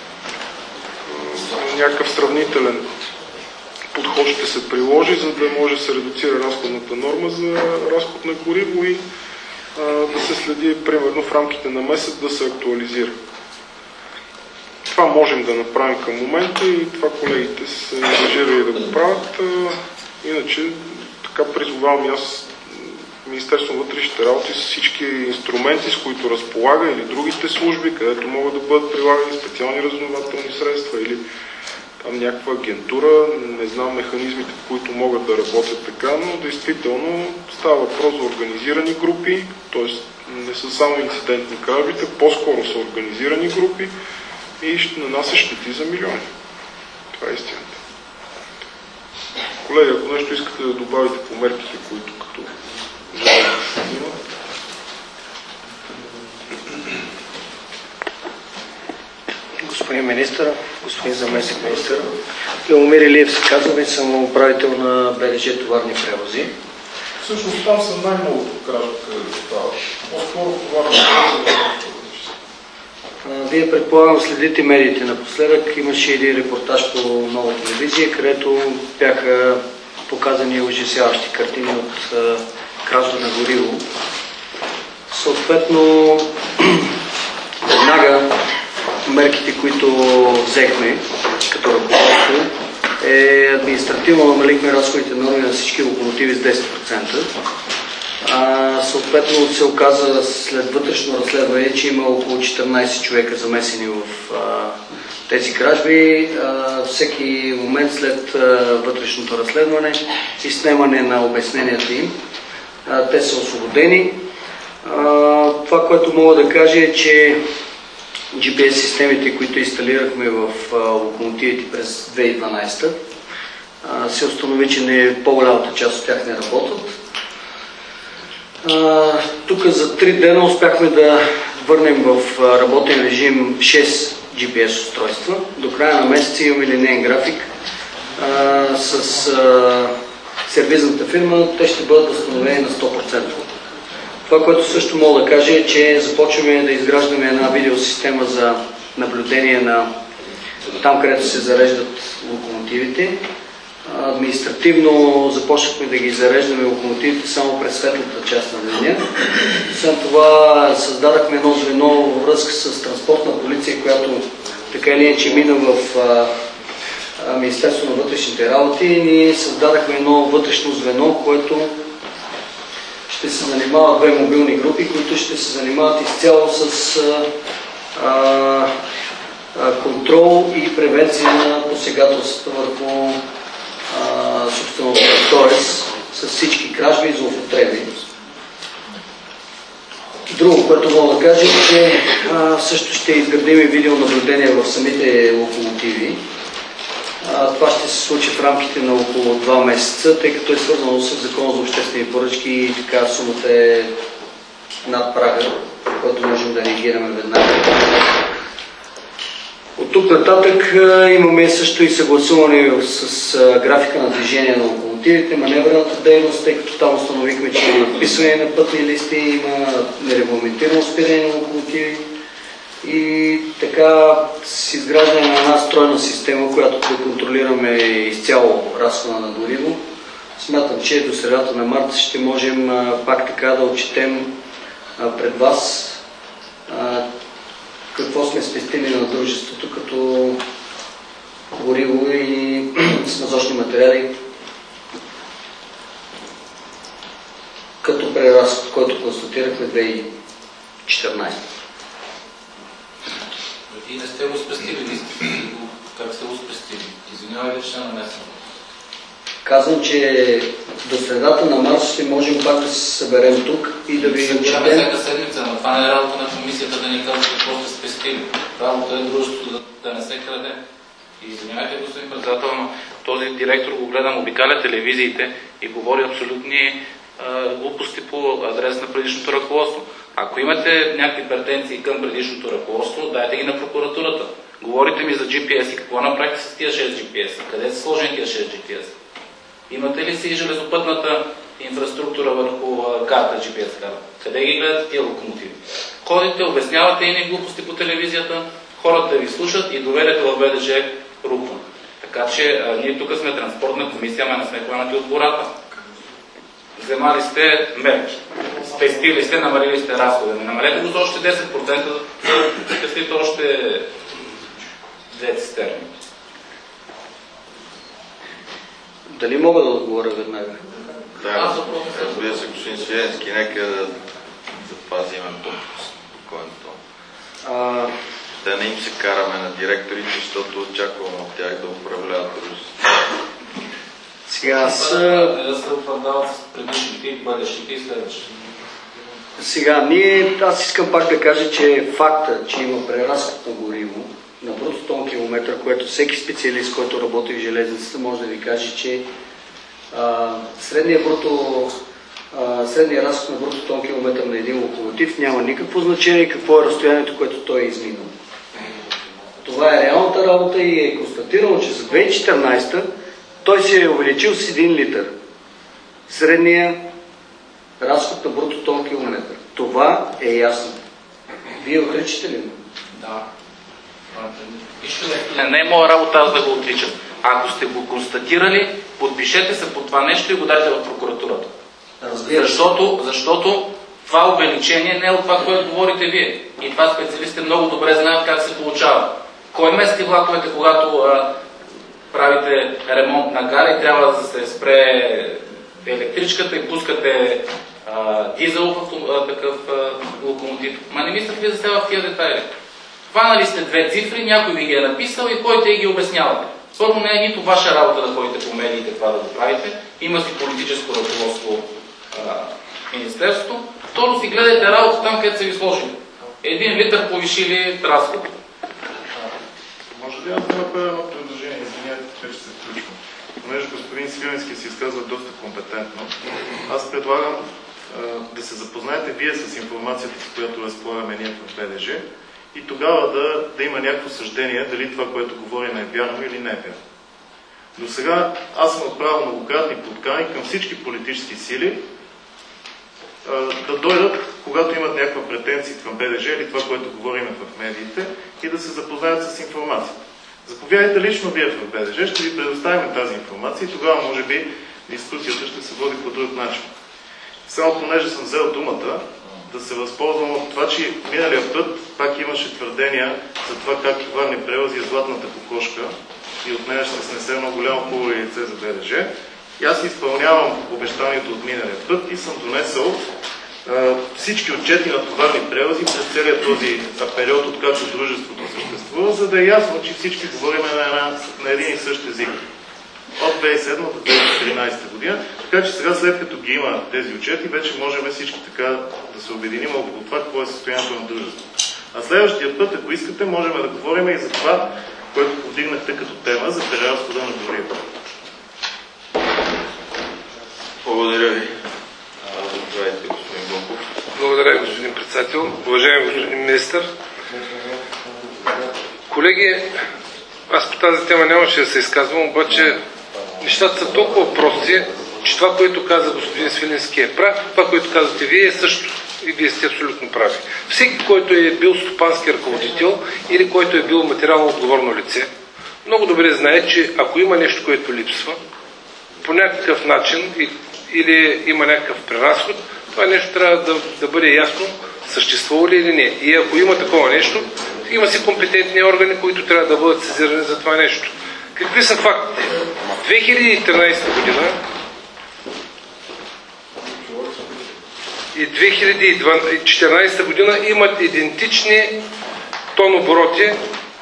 А, някакъв сравнителен подход ще се приложи, за да може да се редуцира разходната норма за разход на гориво и а, да се следи, примерно, в рамките на месец да се актуализира. Това можем да направим към момента и това колегите са ангажирали да го правят. Иначе, така призовавам и аз Министерството на вътрешните работи с всички инструменти, с които разполага, или другите служби, където могат да бъдат прилагани специални разузнавателни средства, или там някаква агентура, не знам механизмите, в които могат да работят така, но действително става въпрос за организирани групи, т.е. не са само инцидентни кражбите, по-скоро са организирани групи и ще нанася щети за милиони. Това е истината. Колеги, ако нещо искате да добавите по мерките, които като желаете да има. Господин министър, господин заместник министър, Любомир Илиев се казва и съм управител на БДЖ товарни превози. Всъщност там са най-многото кражби, където става. По-скоро товарни превози. Вие, предполагам, следите медиите напоследък. Имаше един репортаж по Нова телевизия, където бяха показани ужасяващи картини от кражба на гориво. Съответно, веднага мерките, които взехме като ръководство, е административно намалихме разходите норми на всички локомотиви с десет процента. А, съответно се оказа след вътрешно разследване, че има около четиринайсет човека замесени в а, тези кражби. А, всеки момент след а, вътрешното разследване и снемане на обясненията им, а, те са освободени. А, това, което мога да кажа е, че джи пи ес системите, които инсталирахме в а, локомотивите през две хиляди и дванайсета, а, се установи, че не, по-голямата част от тях не работят. Тук за три дена успяхме да върнем в работен режим шест джи пи ес устройства. До края на месеца имаме линейен график а, с а, сервизната фирма. Те ще бъдат възстановени на сто процента. Това, което също мога да кажа е, че започваме да изграждаме една видеосистема за наблюдение на там, където се зареждат локомотивите. Административно започнахме да ги зареждаме локомотивите само през светлата част на деня. След това създадахме едно звено във връзка с транспортна полиция, която така или иначе мина в а, а, Министерството на вътрешните работи. Ние създадахме едно вътрешно звено, което ще се занимават две мобилни групи, които ще се занимават изцяло с а, а, контрол и превенция на посегателствата върху собствеността, т.е. с всички кражби и злоупотреби. Друго, което мога да кажа, е, че а, също ще изградим и видеонаблюдение в самите локомотиви. А, това ще се случи в рамките на около два месеца, тъй като е свързано с Закона за обществени поръчки и така сумата е над прага, който можем да реагираме веднага. От тук нататък а, имаме също и съгласуване с а, графика на движение на локомотивите, маневрената дейност, тъй като там установихме, че има надписване на пътни листи, има нерегламентирано спиране на локомотиви и така с изграждане на една стройна система, която да контролираме изцяло разхода на гориво. Смятам, че до средата на март ще можем а, пак така да отчетем а, пред вас а, какво сме спестили на дружеството като гориво и смазочни материали, като преразход, който констатирахме две хиляди и четиринадесета. И не сте го спестили, как сте го спестили? Извинявай, че не намесвам. Казвам, че до средата на март ще можем пак да се съберем тук и да ви отчетем. Всяка седмица, но това не е работа на комисията да ни казва какво сте спестили. Работа е дружеството да, да не се краде. И извинявайте, господин председател, но този директор го гледам, обикаля телевизиите и говори абсолютни а, глупости по адрес на предишното ръководство. Ако имате някакви претенции към предишното ръководство, дайте ги на прокуратурата. Говорите ми за джи пи ес и какво направихте с тия шест джи пи ес? Къде са сложени тия шест джи пи ес? Имате ли си железопътната инфраструктура върху а, карта, джи пи ес карта? Къде ги гледате тия локомотиви? Ходите, обяснявате и глупости по телевизията, хората ви слушат и доверието в Б Д Ж рухва. Така че а, ние тук сме транспортна комисия, ама не сме хванати от гората. Вземали сте мерки, спестили сте, намалили сте разхода. Не намалете го с още десет процента, да спестите още две цистерни. Дали мога да отговоря веднага? Да, разбира се, господин Свиленски, нека да запазим спокойното. А... Да не им се караме на директорите, защото очаквам от тях да управляват дружеството. Сега аз... Да се оправдават с предишните, бъдещите и следващите. Сега, ние, аз искам пак да кажа, че факта, че има преразход на гориво на бруто тон километър, което всеки специалист, който работи в железницата, може да ви каже, че а, средният, бруто, а, средният разход на бруто тон километър на един локомотив няма никакво значение какво е разстоянието, което той е изминал. Това е реалната работа и е констатирано, че за две хиляди и четиринадесета той се е увеличил с един литър. Средния разход на бруто тон километър. Това е ясно. Вие отричате ли му? Да. Не, не е моя работа аз да го отричам. Ако сте го констатирали, подпишете се по това нещо и го дайте в прокуратурата. Разбира. Защото, защото това увеличение не е от това, което говорите вие. И това специалистите много добре знаят как се получава. Кой мести влаковете, когато а, правите ремонт на гара и трябва да се спре електричката и пускате а, дизел в а, такъв а, локомотив? Ма не мислят ли за сега в тия детайли? Хванали сте две цифри, някой ви ги е написал и ходите и ги обяснявате. Първо, не е нито ваша работа да ходите по медиите това да го правите. Има си политическо ръководство в Министерството. Второ, си гледайте работа там, където са ви сложили. Един литър повишили разход. Може ли аз да направя едно предложение? Извинявайте, че ще се включвам. Понеже господин Свиленски се изказва доста компетентно, аз предлагам а, да се запознаете вие с информацията, с която разполагаме ние в Б Д Ж, и тогава да, да има някакво съждение дали това, което говорим е вярно или не е вярно. До сега аз съм отправил многократни подкани към всички политически сили а, да дойдат, когато имат някаква претенция към Б Д Ж или това, което говорим в медиите, и да се запознаят с информацията. Заповядайте лично вие в Б Д Ж, ще ви предоставим тази информация и тогава може би дискусията ще се води по друг начин. Само понеже съм взел думата, да се възползвам от това, че миналия път пак имаше твърдения за това как товарни превози е златната кокошка и от нея ще се снесе едно голямо хубаво яйце за Б Д Ж. И аз изпълнявам обещанието от миналия път и съм донесъл а, всички отчети на товарни превози през целият този период, откакто дружеството съществува, за да е ясно, че всички говорим на, една, на един и същ език. От две хиляди и седма до две хиляди и тринадесета година. Така че сега, след като ги има тези отчети, вече можем всички така да се обединим около това, какво е състоянието на дружеството. А следващия път, ако искате, можем да говорим и за това, което повдигнахте като тема, за преразхода на гориво. Благодаря ви. Заповядайте, господин Гонков. Благодаря, господин председател. Уважаеми господин министър, колеги, аз по тази тема нямаше да се изказвам, обаче нещата са толкова прости, че това, което каза господин Свиленски е прав, това, което казвате вие е също. И вие сте абсолютно прави. Всеки, който е бил стопански ръководител или който е бил материално отговорно лице, много добре знае, че ако има нещо, което липсва, по някакъв начин или има някакъв преразход, това нещо трябва да, да бъде ясно съществува ли или не. И ако има такова нещо, има си компетентни органи, които трябва да бъдат сезирани за това нещо. Какви са фактите? две хиляди и тринадесета година и две хиляди и четиринадесета година имат идентични тонобороти,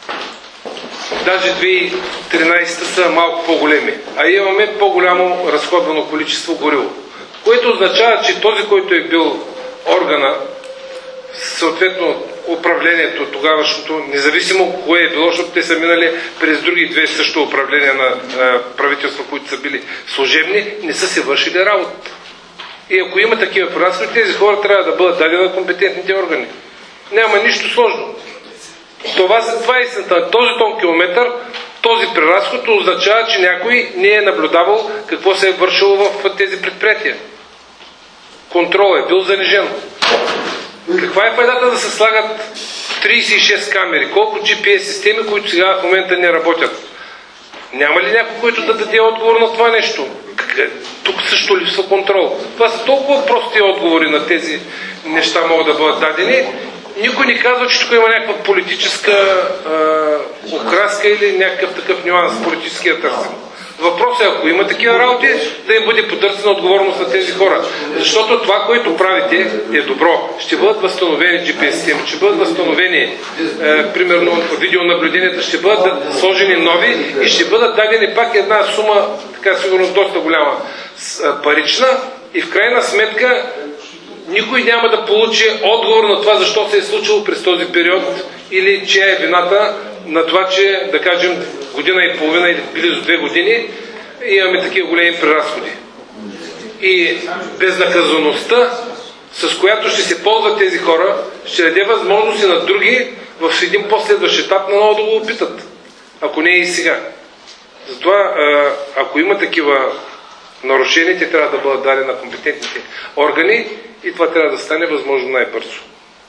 даже две хиляди и тринадесета са малко по-големи, а имаме по-голямо разходвано количество гориво, което означава, че този, който е бил органа, съответно управлението тогавашното, независимо кое е било, защото те са минали през други две също управления на, на правителства, които са били служебни, не са се вършили работа. И ако има такива преразходи, тези хора трябва да бъдат дадени на компетентните органи. Няма нищо сложно. Това са двадесет на този тон километър, този преразход означава, че някой не е наблюдавал какво се е вършило в тези предприятия. Контролът е бил занижен. Каква е файдата да се слагат тридесет и шест камери? Колко джи пи ес системи, които сега в момента не работят? Няма ли някой, който да даде отговор на това нещо? Тук също липсва контрол. Това са толкова прости отговори на тези неща могат да бъдат дадени. Никой не казва, че тук има някаква политическа а, окраска или някакъв такъв нюанс политическия търсен. Въпросът е, ако има такива работи, да им бъде потърсена отговорност на тези хора. Защото това, което правите, е добро. Ще бъдат възстановени джи пи ес системи, ще бъдат възстановени, е, примерно, видеонаблюденията, ще бъдат сложени нови и ще бъдат дадени пак една сума, така сигурно доста голяма, парична, и в крайна сметка никой няма да получи отговор на това, защо се е случило през този период или чия е вината на това, че, да кажем, година и половина или близо две години имаме такива големи преразходи. И безнаказаността, с която ще се ползват тези хора, ще даде възможност и на други в един последващ етап наново да го опитат. Ако не е и сега. Затова, ако има такива нарушения, те трябва да бъдат дадени на компетентните органи и това трябва да стане възможно най-бързо.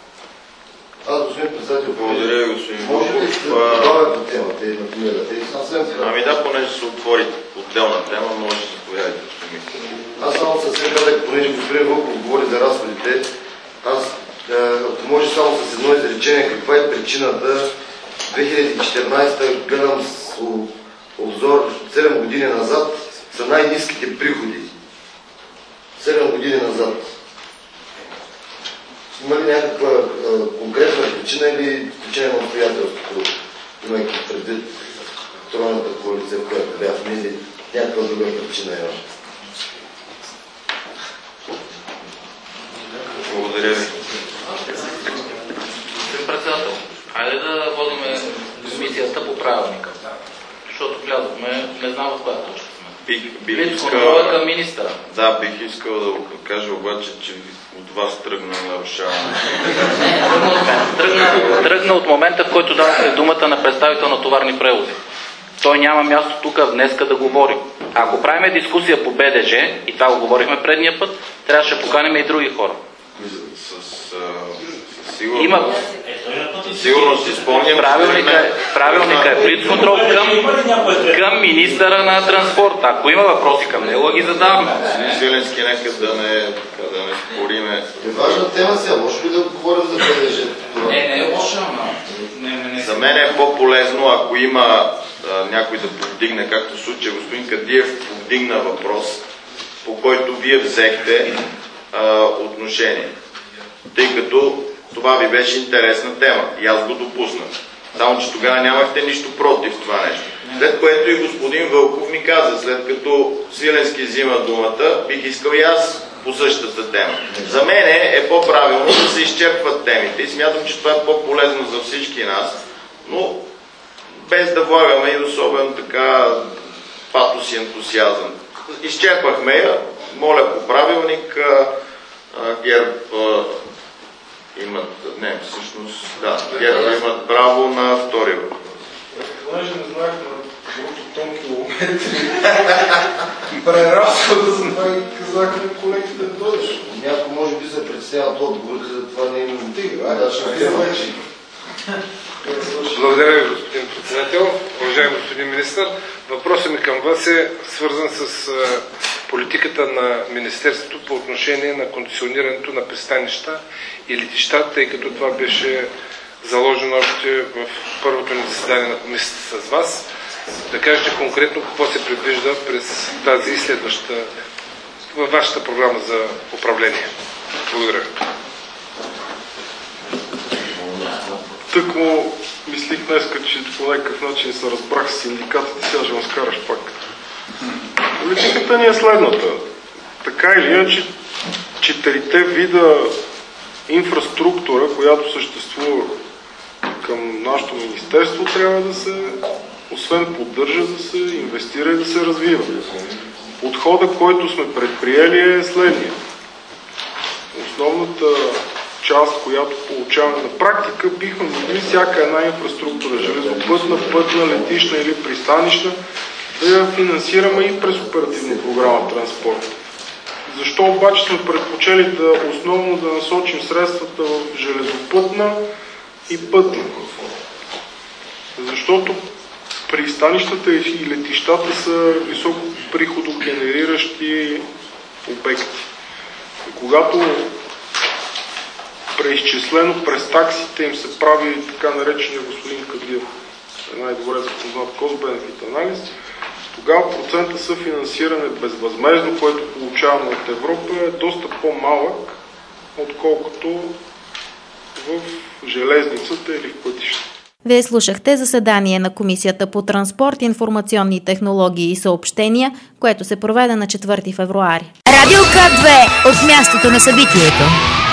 Аз, господин председател, благодаря ви, господин Може ли да добавя по темата и на книгата? Ами да, понеже се отвори отделна тема, може да заповядайте, господин Миков. Аз само съвсем кратък, понеже господин Вълков говори за разходите, аз, ако може само с едно изречение, каква е причината две хиляди и четиринадесета гледам с обзор седем години назад, са най-ниските приходи. седем години назад. Има ли някаква а, конкретна причина или причина на обстоятелството, имайки предвид тройната коалиция, в която бяхме, или някаква друга причина има? Благодаря ви. Господин председател, хайде да водим комисията по правилника, защото влязохме, не знам в коя точка сме. Бих, бих искал... към министъра. Да, бих искал да кажа обаче, че от вас тръгна нарушаване. Тръгна, тръгна от момента, в който дадохте думата на представител на товарни превози. Той няма място тук днеска да говори. Ако правим дискусия по Б Д Ж, и това го говорихме предния път, трябваше да поканим и други хора. С, а, сигурно, Има... сигурно си спомням. Правилника е, правилника е блиц контрол към, към министъра на транспорта. Ако има въпроси към него, ги задаваме. Свиленски, нека да не, да не спориме. Е важна тема сега, може ли да говорим за Б Д Ж? Не, не е лоша, За мен е по-полезно, ако има а, някой да повдигне, както в случая господин Кадиев повдигна въпрос, по който вие взехте а, отношение. Тъй като това ви беше интересна тема и аз го допуснах. Само, че тогава нямахте нищо против това нещо. След което и господин Вълков ми каза, след като Свиленски взима думата, бих искал и аз по същата тема. За мен е по-правилно да се изчерпват темите и смятам, че това е по-полезно за всички нас, но без да влагаме и особено така патос и ентусиазъм. Изчерпахме я, моля по правилник, ГЕРБ имат, не, всъщност, да, ГЕРБ имат право на втори въпрос. Понеже не знаехме колко тонки момент преразхода, за това и казахме колегите да дойдеш. Някой може би се представят отговорите, за това не има мотиви. Айде, ще ви вече. Благодаря ви, господин председател. Уважаеми господин министър, въпросът ми към вас е свързан с политиката на Министерството по отношение на концесионирането на пристанища и летища, тъй като това беше заложено още в първото ни заседание на комисията с вас. Да кажете конкретно какво се предвижда през тази и следващата във вашата програма за управление. Благодаря. Тъкмо мислих днеска, че по някакъв начин се разбрах с синдикатите, сега ще ме скараш пак. Политиката ни е следната. Така или иначе, четирите вида инфраструктура, която съществува към нашето министерство, трябва да се, освен поддържа, да се инвестира и да се развива. Подходът, който сме предприели, е следния. Основната част, която получаваме на практика, бихме могли всяка една инфраструктура, железопътна, пътна, летищна или пристанищна, да я финансираме и през оперативна програма транспорт. Защо обаче сме предпочели да основно да насочим средствата в железопътна и пътна? Защото пристанищата и летищата са високо приходогенериращи обекти. И когато преизчислено през таксите им се прави така наречения господин Кадиев, най-добре запознат кост-бенефит анализ, тогава процента съфинансиране безвъзмездно, който получаваме от Европа, е доста по-малък, отколкото в железницата или в пътищата. Вие слушахте заседание на Комисията по транспорт, информационни технологии и съобщения, което се проведе на четвърти февруари. Радио К две от мястото на събитието.